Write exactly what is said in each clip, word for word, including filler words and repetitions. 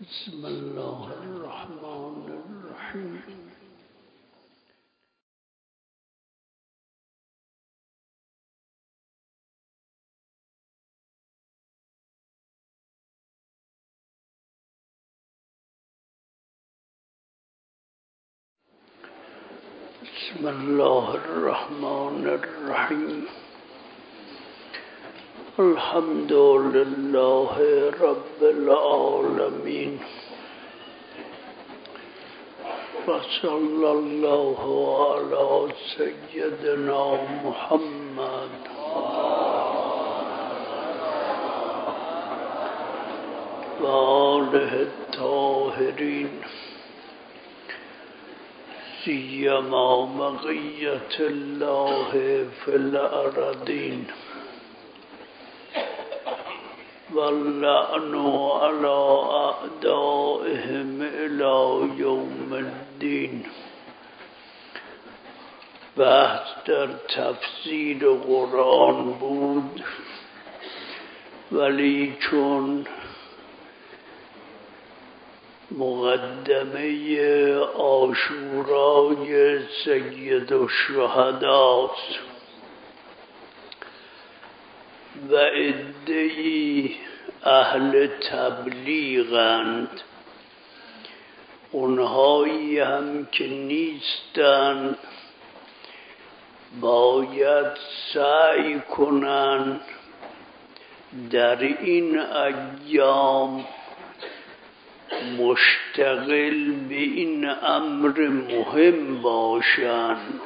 بسم الله الرحمن الرحیم. بسم الله الرحمن الرحیم. الحمد لله رب العالمین و صلی الله علی سیدنا محمد و آله الطاهرین سیما بقیة الله فی الارضین واللعن على اعدائهم الى یوم الدین. بحث در تفسیر قرآن بود، ولی چون مقدمه عاشورای سید الشهداست و عده‌ای اهل تبلیغند، اونهایی هم که نیستند باید سعی کنند در این ایام مشتغل به این امر مهم باشند.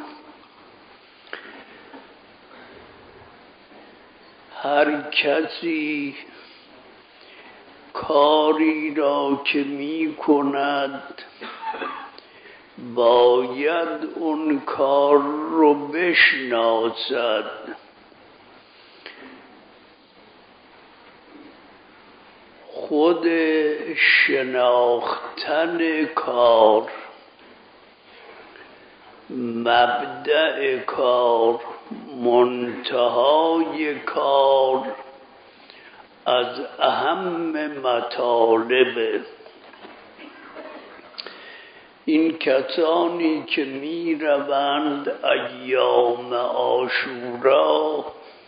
هر کسی کاری را که می کند باید اون کار رو بشناسد. خود شناختن کار، مبدأ کار، منتهای کار از اهم مطالب. این کسانی که می روند ایام عاشورا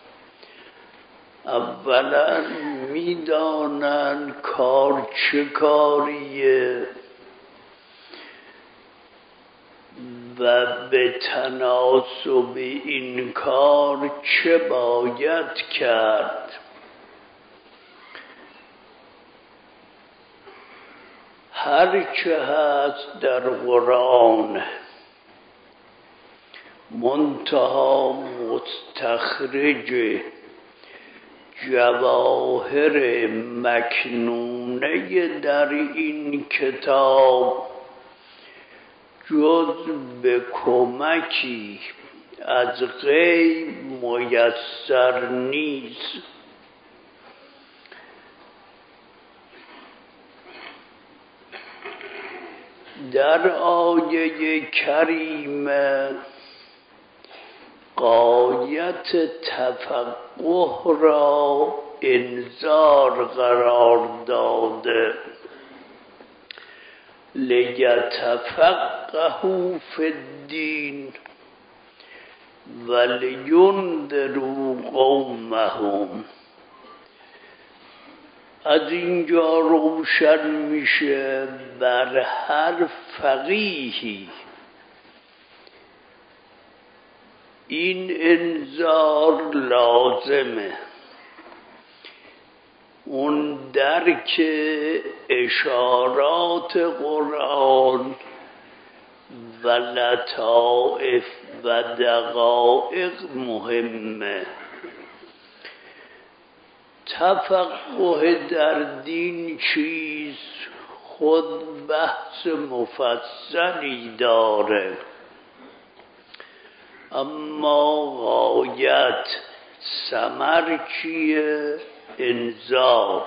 اولا می دانند کار چه کاریه و به تناسب این کار چه باید کرد. هر چه هست در قرآن منتها مستخرج جواهر مکنونه در این کتاب جز به کمکی از غیب میسر نیست. در آیه کریمه غایت تفقه را انذار قرار داده. لیتفقهوا فی الدین ولینذروا قومهم. از اینجا روشن میشه بر هر فقیهی این انذار لازمه. اون درک اشارات قرآن و لطائف و دقایق مهمه. تفقه در دین چیست؟ خود بحث مفصلی داره، اما غایت ثمر چیه؟ انذار.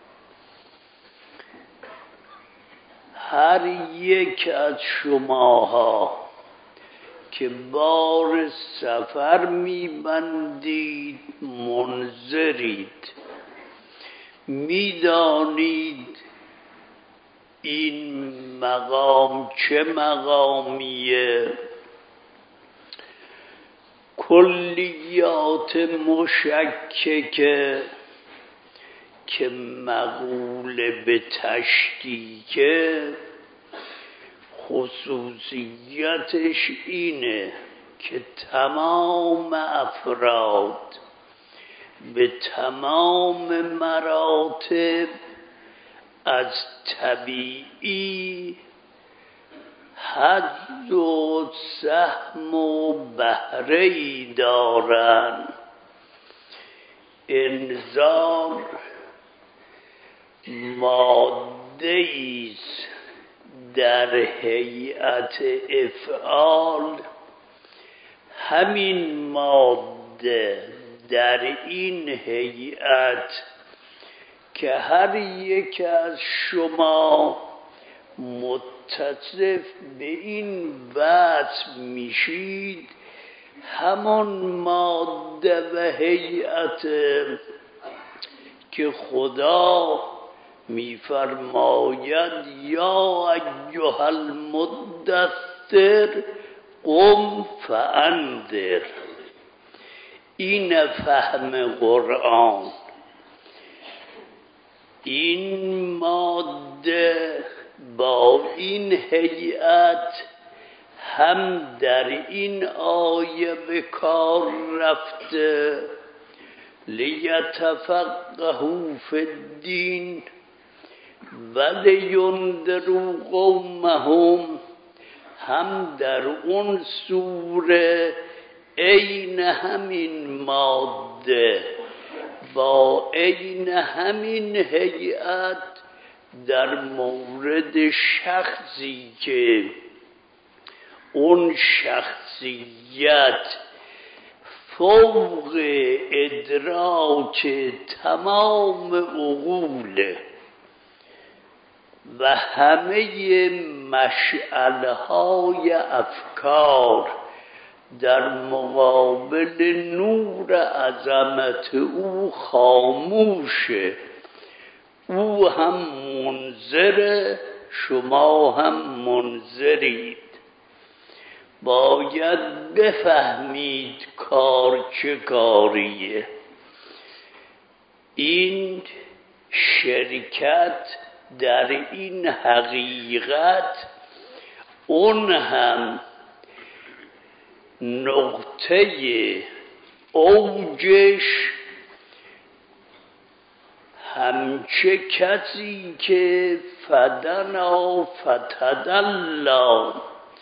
هر یک از شماها که بار سفر میبندید منذرید، میدانید این مقام چه مقامیه؟ کلیات مشککه که مقوله به تشکیکه، خصوصیتش اینه که تمام افراد به تمام مراتب از طبیعی حظ و سهم و بهره‌ای دارن. انذار ماده‌ایست در هیئت افعال، همین ماده در این هیئت که هر یک از شما متصف به این وصف میشید، همان ماده و هیئت که خدا میفرماید یا ایها المدثر قم فانذر. این فهم قرآن. این ماده با این هیئت هم در این آیه به کار رفته، لیتفقهوا فی الدین و لینذروا قومهم، هم در اون سوره عین همین ماده با عین همین هیئت در مورد شخصی که اون شخصیت فوق ادراک تمام عقوله و همه مشعلهای افکار در مقابل نور عظمت او خاموشه. او هم منذره، شما هم منذرید. باید بفهمید کار چه کاریه. این شرکت در این حقیقت، اون هم نقطه اوجش همچه کسی که فدنا فتدلا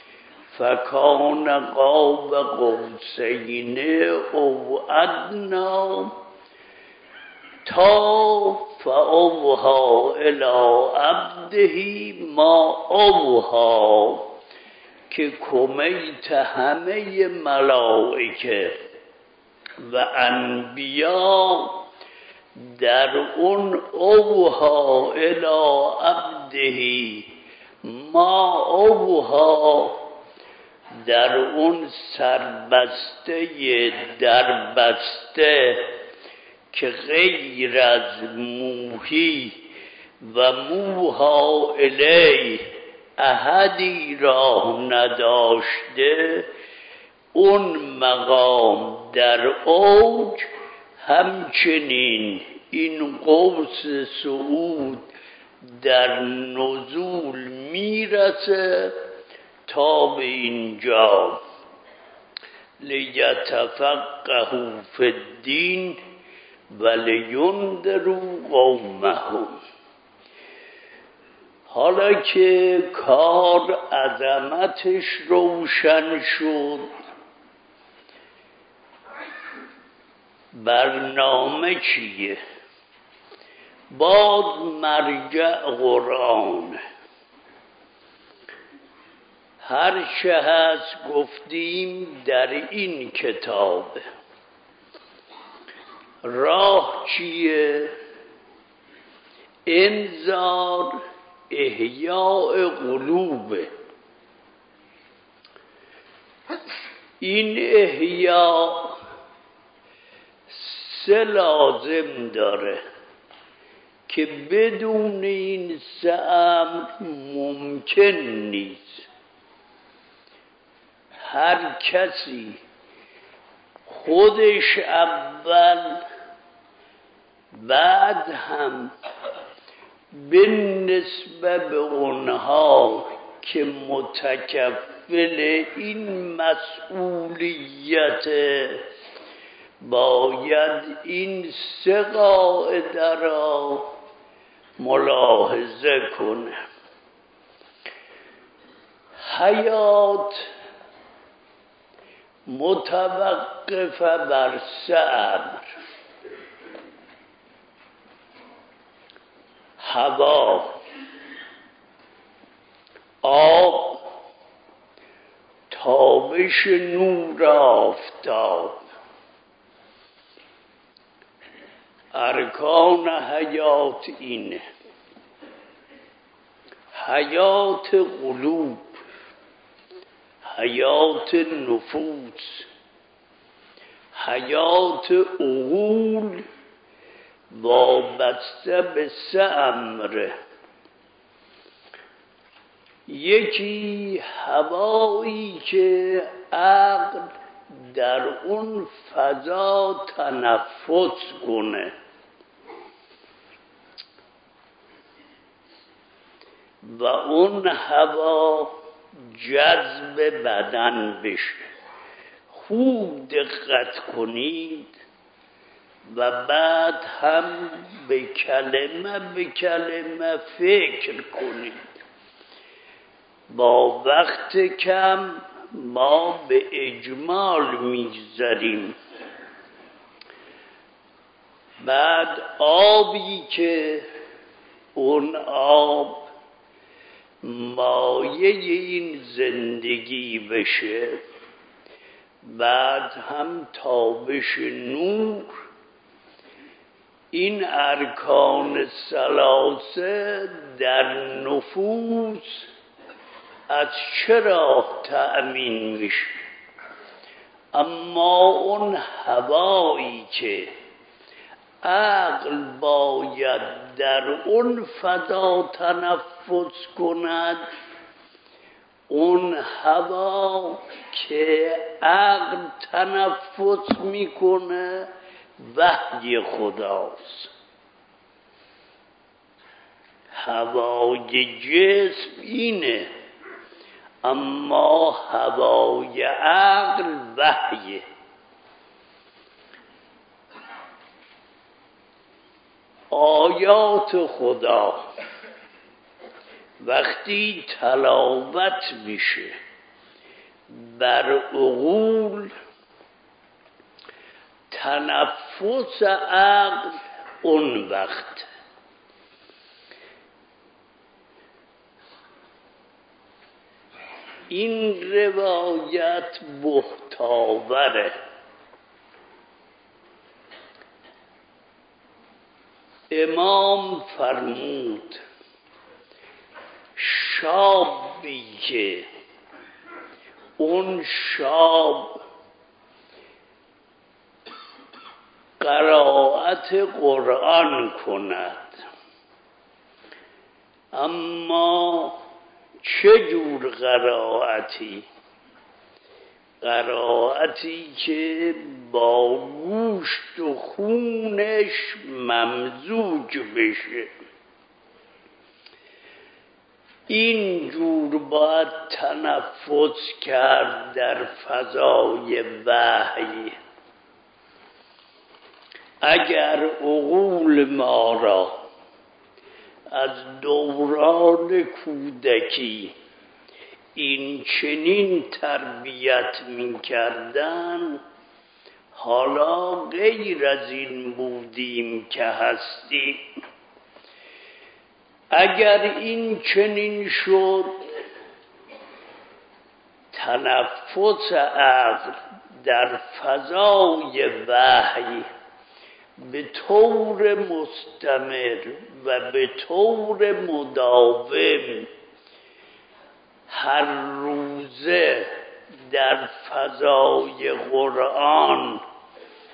فکان قاب قوسین او ادنی تا فاوحی الی عبده ما اوحی، که کمیت همه ملائکه و انبیا در اون اوحی الی عبده ما اوحی، در اون سربسته دربسته که غیر از موحی و موحی الیه احدی را نداشته، اون مقام در اوج، همچنین این قوس صعود در نزول میرسه تا به اینجا. لیتفقهوا فی الدین و لینذروا قومهم. حالا که کار عظمتش روشن شد، برنامه چیه؟ باز مرجع قرآن. هر چه هست گفتیم در این کتاب. راه چیه؟ انذار احیاء قلوب. این احیاء سه لازم داره که بدون این سه امر ممکن نیست. هر کسی خودش اول بعد هم به نسبه به اونها که متکفل این مسئولیت باید این سه قاعده را ملاحظه کنه. حیات متوقف بر سه امر: هوا، آب، تابش نور آفتاب. ارکان حیات اینه: حیات قلوب، حیات نفوس، حیات عقول وابسته به سه امره. یکی هوایی که عقل در اون فضا تنفس کنه و اون هوا جذب بدن بشه. خوب دقت کنید و بعد هم به کلمه به کلمه فکر کنید. با وقت کم ما به اجمال میگذریم. بعد آبی که اون آب مایه این زندگی بشه، بعد هم تابش نور. این ارکان ثلاثه در نفوس از چه راه تأمین میشه؟ اما اون هوایی که عقل باید در اون فضا تنفس کند، اون هوا که عقل تنفس میکنه وحی خداست. هوای جسم اینه، اما هوای عقل وحیه. آیات خدا وقتی تلاوت میشه بر عقول، تنفس عقل اون وقت. این روایت محتاوره. امام فرمود شابی که اون شاب قرائت قرآن کند، اما چه جور قرائتی؟ قرائتی که با گوشت و خونش ممزوج بشه. این جور باید تنفس کرد در فضای وحی. اگر عقول ما را از دوران کودکی این چنین تربیت می کردن، حالا غیر از این بودیم که هستیم. اگر این چنین شد، تنفس عقل در فضای وحی به طور مستمر و به طور مداوم هر روزه در فضای قرآن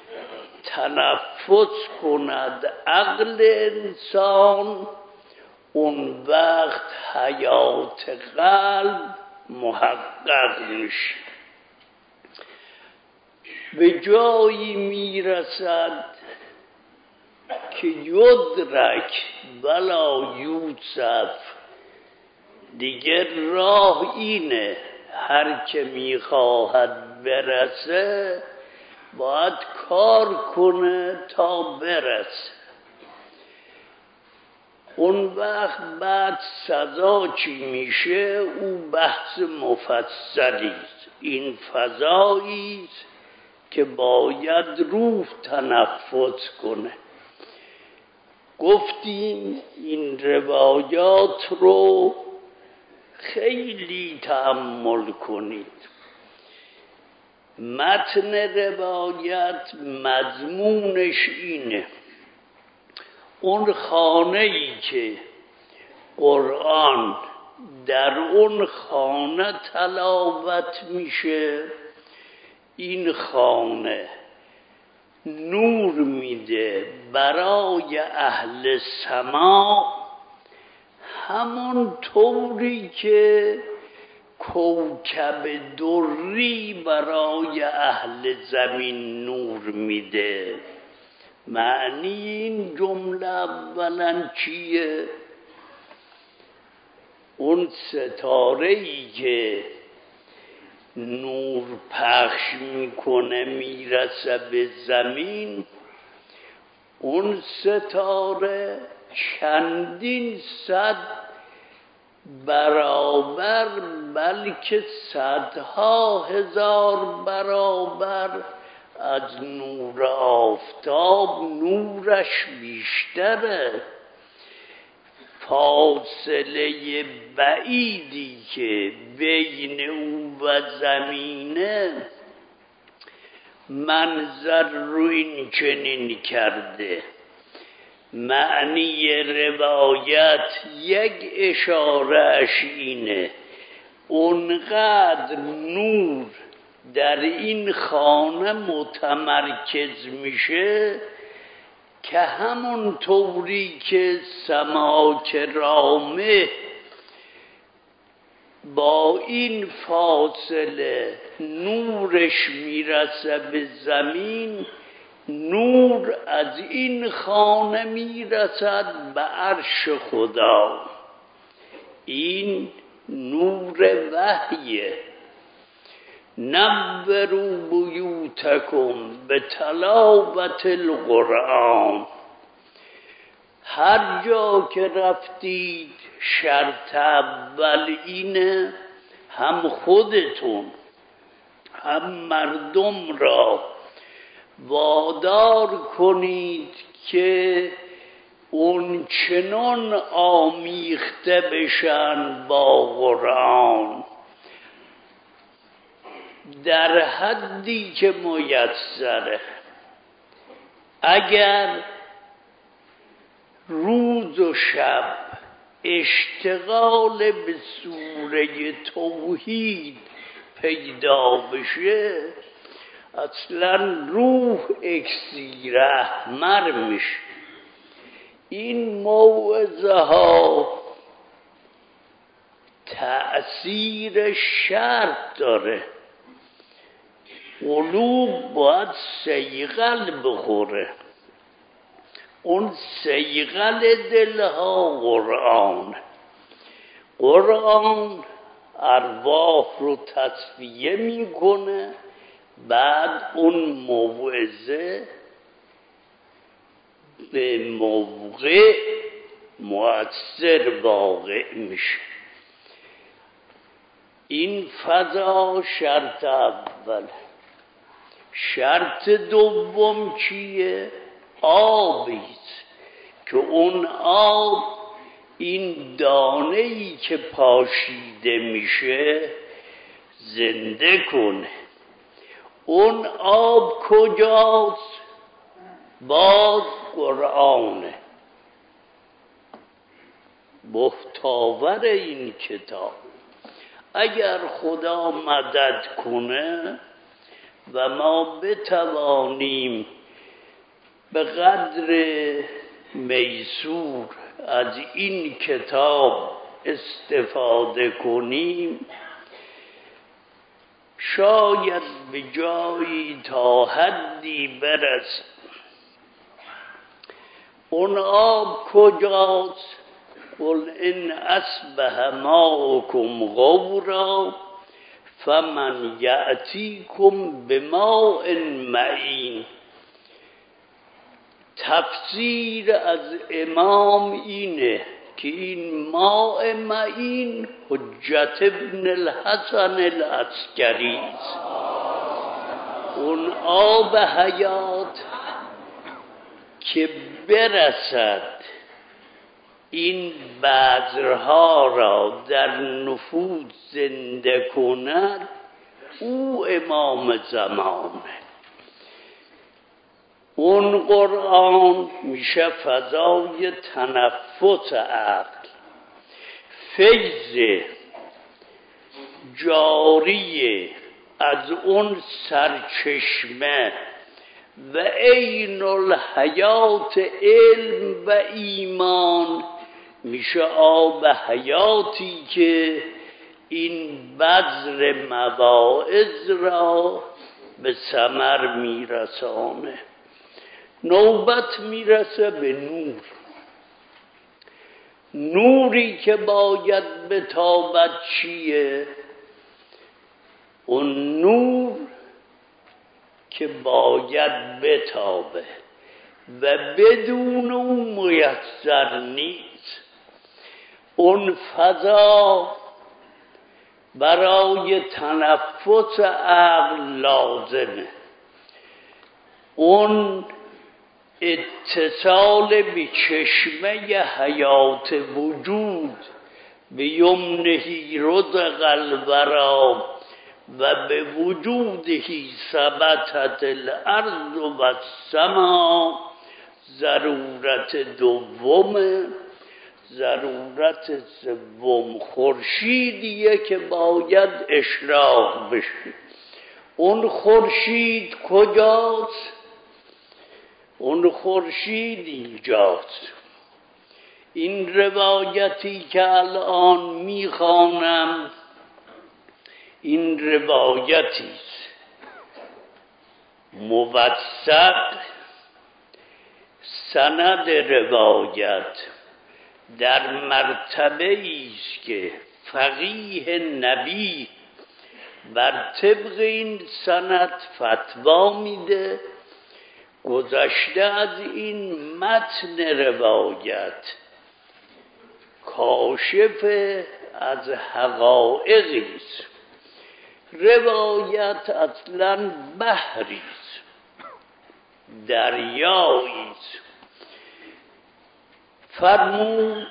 تنفس کند عقل انسان، اون وقت حیات قلب محقق میشه. به جایی میرسد که یدرک ولا یوسف، دیگر راه اینه، هر که میخواهد برسه باید کار کنه تا برسه. اون وقت بعد سزا چی میشه؟ او بحث مفصلی است. این فضایی است که باید روح تنفس کنه. گفتیم این روایات رو خیلی تأمل کنید. متن روایت مضمونش اینه: اون خانه‌ای که قرآن در اون خانه تلاوت میشه، این خانه نور میده برای اهل سما، همون طوری که کوکب دری برای اهل زمین نور میده. معنی این جمله اولا چیه؟ اون ستاره‌ای که نور پخش میکنه میرسه به زمین، اون ستاره چندین صد برابر، بلکه صدها هزار برابر از نور آفتاب نورش بیشتره. فاصله بعیدی که بین او و زمینه منظر رو این چنین کرده. معنی روایت یک اشارهش اینه: اونقدر نور در این خانه متمرکز میشه که همون طوری که سماک رامه با این فاصله نورش میرسه به زمین، نور از این خانه میرسد به عرش خدا. این نور وحیه. نوروا بیوتکم به تلاوت القرآن. هر جا که رفتید شرط اول اینه: هم خودتون هم مردم را وادار کنید که اون چنان آمیخته بشن با قرآن در حدی که میسره. اگر روز و شب اشتغال به سوره توحید پیدا بشه، اصلا روح اکسیر احمر میشه. این موعظه ها تأثیر شرط داره. قلوب باید صیقل بخوره. اون صیقل دلها قرآن. قرآن ارواح رو تصفیه میکنه، بعد اون موعظه به موقع مؤثر واقع میشه. این فضا شرط اول. شرط دوم چیه؟ آبیست که اون آب این دانه‌ای که پاشیده میشه زنده کنه. اون آب کجاست؟ باز قرآنه، محتور این کتاب. اگر خدا مدد کنه و ما بتوانیم به قدر میسور از این کتاب استفاده کنیم، شاید به جایی تا حدی برسیم. اون آب کجاست؟ قل ان اصبح ماؤکم غورا فمن یأتیکم بماء معین. تفسیر از امام اینه که این ماء معین حجت ابن الحسن العسکری است. اون آب حیات که برسد این بذرها را در نفوس زنده کند، او امام زمانه. اون قرآن میشه فضای تنفس عقل، فیض جاری از اون سرچشمه و عین الحیات علم و ایمان. میشه آب حیاتی که این بذر مواعظ را به ثمر میرسانه. نوبت میرسه به نور، نوری که باید بتابد چیه؟ اون نور که باید بتابه و بدون اون میسر نیست. اون فضا برای تنفس عقل لازمه. اون اتصال به چشمه حیات وجود به یمنهی رزق الورا و به وجودهی ثبتت الارض و السما. ضرورت دومه. ضرورت سوم خورشیدیه که باید اشراق بشه. اون خورشید کجاست؟ اون خورشید اینجاست. این روایتی که الان میخوانم این روایتی است موثق. سند روایت در مرتبه ایست که فقیه نبی بر طبق این سند فتوا میده. گذشته از این متن روایت کاشف از حقایقی است. روایت اصلا بحری است، دریایی است. فرمود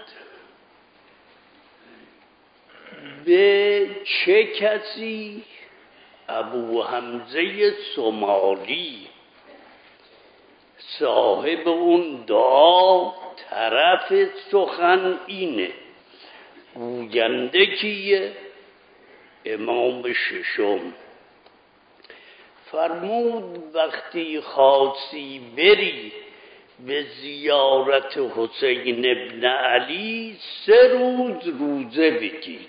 به چه کسی؟ ابو حمزه سمالی صاحب اون دعا. طرف سخن اینه، گوینده کیه؟ امام ششم. فرمود وقتی خاصی بری به زیارت حسین ابن علی سه روز روزه بگیر.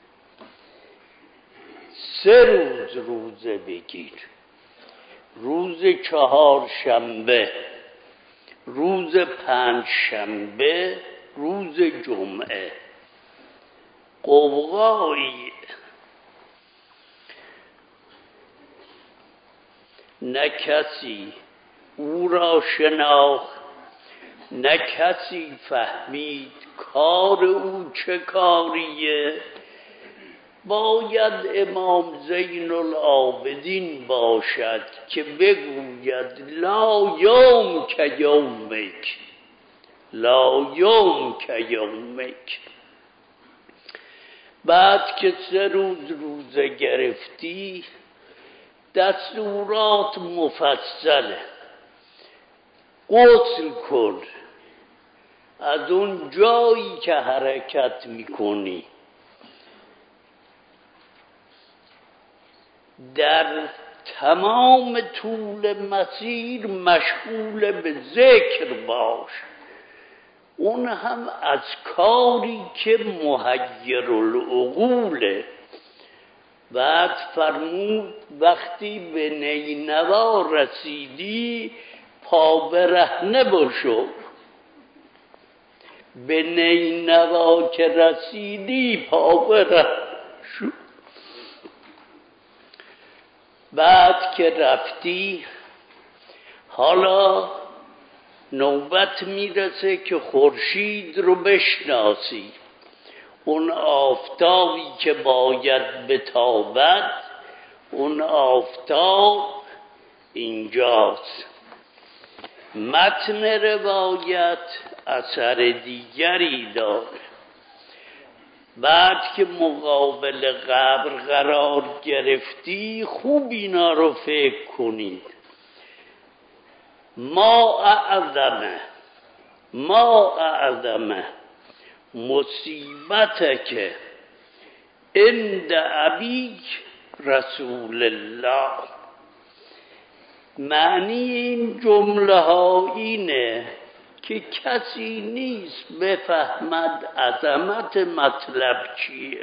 سه روز روزه بگیر. روز چهار شنبه، روز پنج شنبه، روز جمعه. قوقایی نه کسی او را شناخت، نه کسی فهمید کار او چه کاریه. باید امام زین العابدین باشد که بگوید لا یوم که یومک، لا یوم که یومک. بعد که سه روز روزه گرفتی دستورات مفصله. غسل کن از اون جایی که حرکت میکنی. در تمام طول مسیر مشغول به ذکر باش. اون هم از کاری که محیر العقوله. بعد فرمود وقتی به نینوا رسیدی پا برهنه بشو. به نینوا که رسیدی پا برهنه شو. بعد که رفتی حالا نوبت میرسه که خورشید رو بشناسی. اون آفتابی که باید بتابد، اون آفتاب اینجاست. متن روایت اثر دیگری داره. بعد که مقابل قبر قرار گرفتی خوب اینا رو فکر کنید. ما اعظمه ما اعظمه مصیبتک عند ابیک رسول الله. معنی این جمله ها اینه که کسی نیست بفهمد عظمت مطلب چیه.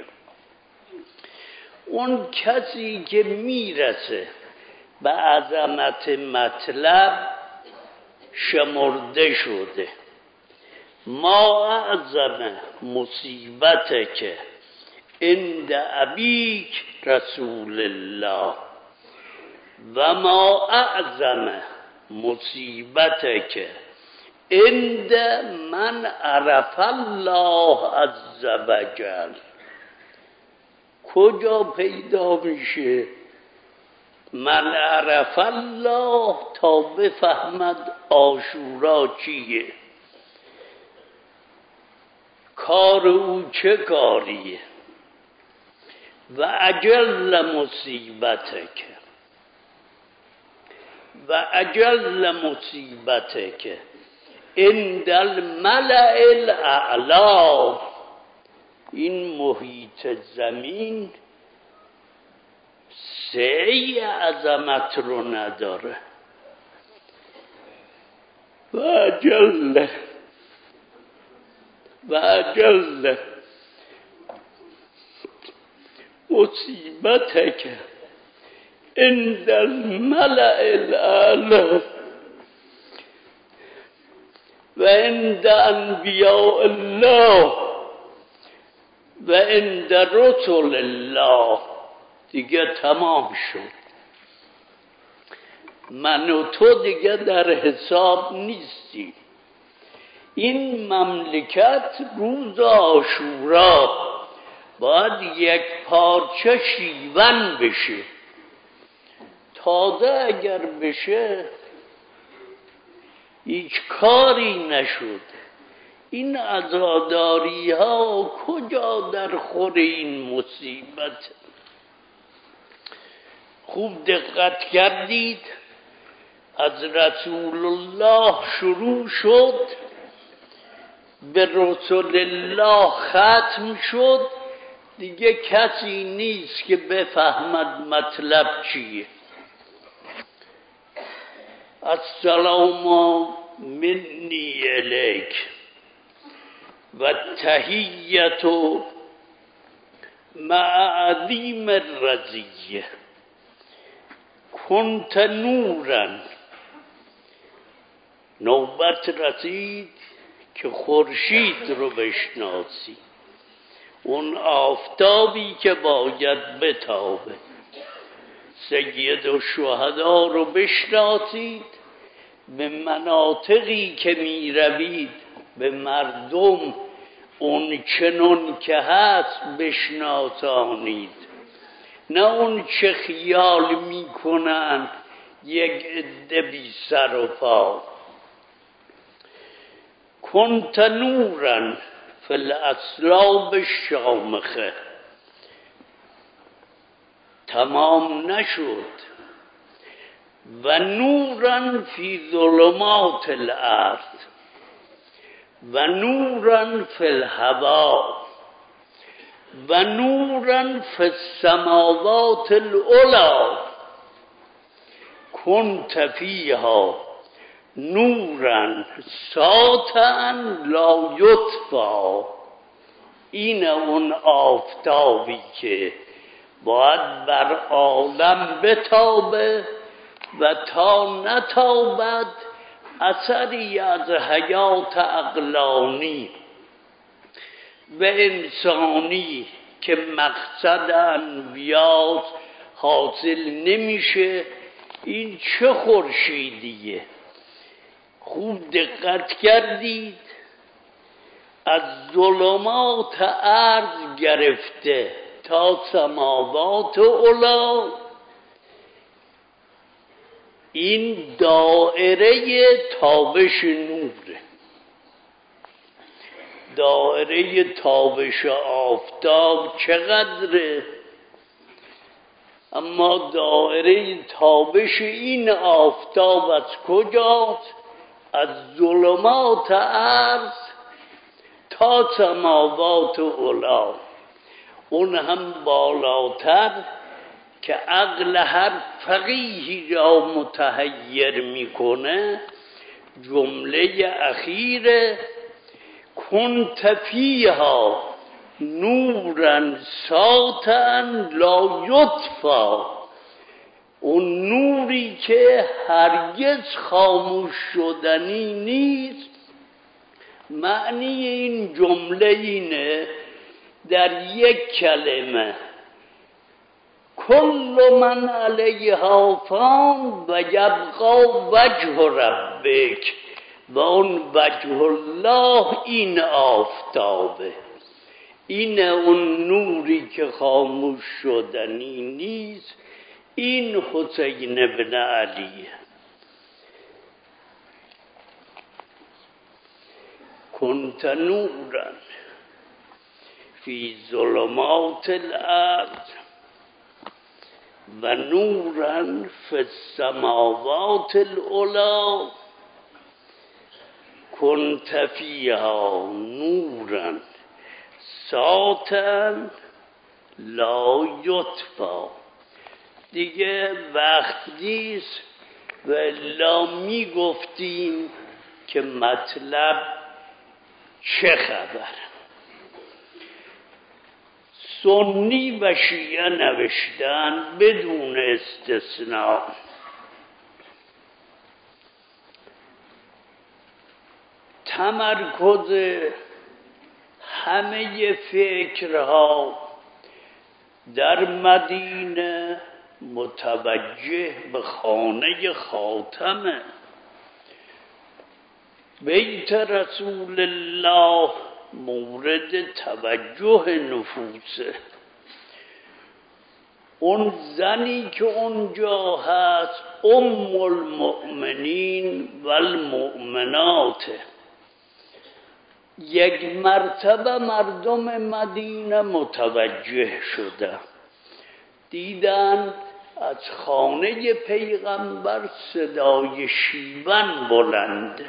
اون کسی که میرسه به عظمت مطلب شمرده شده. ما اعظم مصیبتک عند ابیک رسول الله و ما اعظم مصیبتک عند من عرف الله عز وجل. کجا پیدا میشه من عرف الله تا بفهمد عاشورا چیه، کار او چه کاریه. و اجل مصیبتک و اجل مصیبتک عند الملأ الاعلی. این محیط زمین سعی عظمت رو نداره. و اجل و اجل مصیبتک عند الملأ الاعلی و عند انبیاء الله و عند رسل الله. دیگه تمام شد. من و تو دیگه در حساب نیستی. این مملکت روز عاشورا باید یک پارچه شیون بشه. تازه اگر بشه هیچ کاری نشد. این عزاداری ها کجا در خور این مصیبت؟ خوب دقت کردید؟ از رسول الله شروع شد، به رسول الله ختم شد. دیگه کسی نیست که بفهمد مطلب چیه. السلام منی الیک و تحیت مع عظیم الرضیه. کنت نورا. نوبت رسید که خورشید رو بشناسی، اون آفتابی که باید بتابه. سید الشهدا رو بشناسید، به مناطقی که می روید به مردم اون چنون که هست بشناسانید، نه اون چه خیال می کنن یک عده بی سر و پا. کنت نورا فی الاصلاب الشامخه. تمام نشد. و نورا فی ظلمات الارض و نورا فی الهوا و نورا فی السماوات العلی. کنت فیها نورن ساتن لا یطفا. این اون آفتابی که باید بر عالم بتابه و تا نتابد اثری از حیات عقلانی و انسانی که مقصد انبیاء حاصل نمیشه. این چه خورشیدیه؟ خوب دقت کردید؟ از ظلمات ارض گرفته تا سماوات علی، این دائره تابش نوره. دائره تابش آفتاب چقدره؟ اما دائره تابش این آفتاب از کجاست؟ از ظلمات ارض تا سماوات علی. اون هم بالاتر که عقل هر فقیهی را متحیر میکنه. جمله اخیره کنت فیها نورا ساطعا لا یطفا. اون نوری که هرگز خاموش شدنی نیست. معنی این جمله اینه در یک کلمه کل من علیها فان و یبقا وجه ربک. و اون وجه الله این آفتابه. این اون نوری که خاموش شدنی نیست. این حسین ابن علیه. کنت نورا فی ظلمات الارض و نورا فی السماوات العلی. کنت فیها نورا ساطعا لا یطفا. دیگه وقت نیست و الا می گفتیم که مطلب چه خبر. سنی و شیعه نوشتن بدون استثناء تمرکز همه فکرها در مدینه متوجه به خانه خاتمه. بیت رسول الله مورد توجه نفوسه. اون زنی که اونجا هست ام المؤمنین و المؤمناته. یک مرتبه مردم مدینه متوجه شدن، دیدن از خانه پیغمبر صدای شیون بلنده.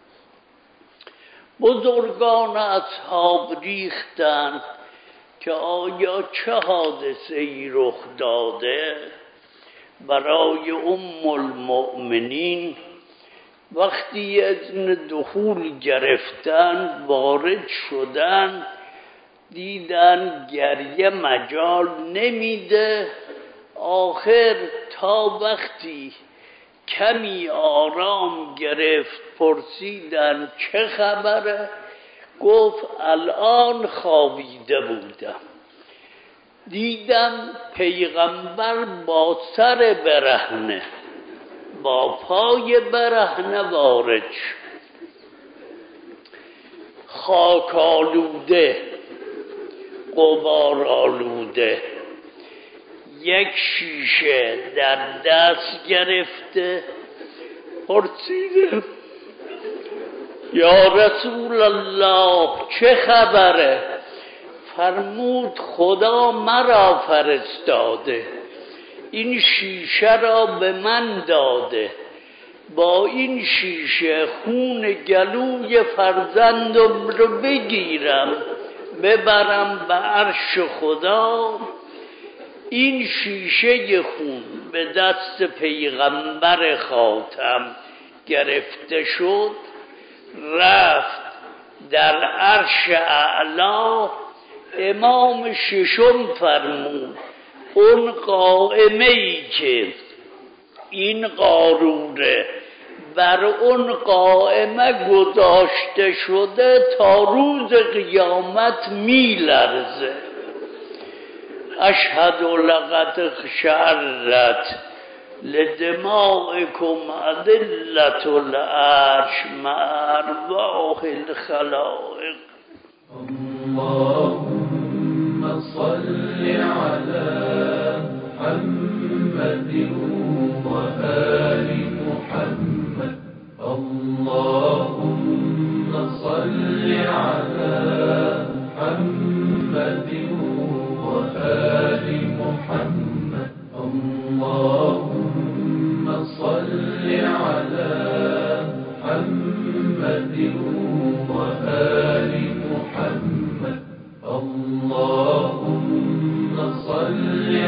بزرگان اصحاب ریختن که آیا چه حادثه ای رخ داده. برای ام المؤمنین وقتی اذن دخول گرفتن وارد شدن، دیدن گریه مجال نمیده. آخر تا وقتی کمی آرام گرفت پرسیدن چه خبره؟ گفت الان خوابیده بودم، دیدم پیغمبر با سر برهنه با پای برهنه وارد شد، خاک آلوده غبار آلوده، یک شیشه در دست گرفته. پرسیدم یا رسول الله چه خبره؟ فرمود خدا مرا فرستاده، این شیشه را به من داده، با این شیشه خون گلوی فرزندم رو بگیرم ببرم به عرش خدا. این شیشه خون به دست پیغمبر خاتم گرفته شد رفت در عرش اعلا. امام ششم فرمود اون قائمه ای که این قارونه بر اون قائمه گذاشته شده تا روز قیامت می لرزه. اشهد لقد اخشعرت لدمائكم أذلة العرش مع أرواح الخلائق. اللهم صل على محمد وآل محمد. اللهم صل على محمد وآل محمد. اللهم صل على محمد وآل محمد. اللهم صل